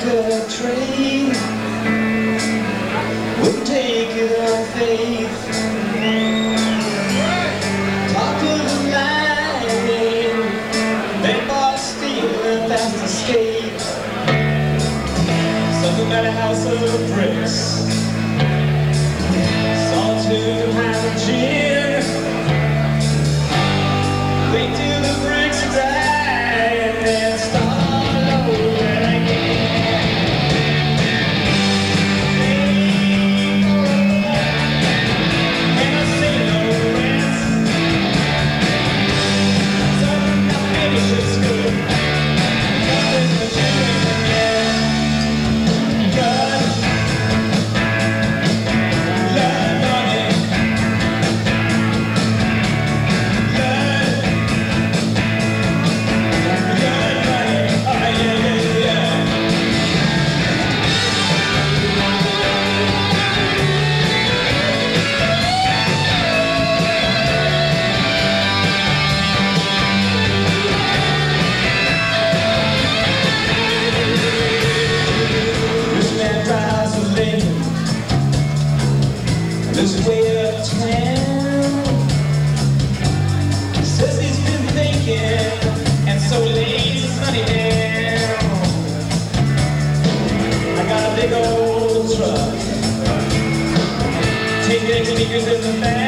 a train, we'll take it on faith. Talk to the line, they bought steel and fast escape. Something about a house of bricks, sawtooth behind the gin. Wait till the bricks are dry and then start all over again. And I say no rent, something that maybe should good. Nothing but children yet. Blood money, this is way uptown. Says he's been thinking, and so lays his money down. I got a big old truck, take it to the back.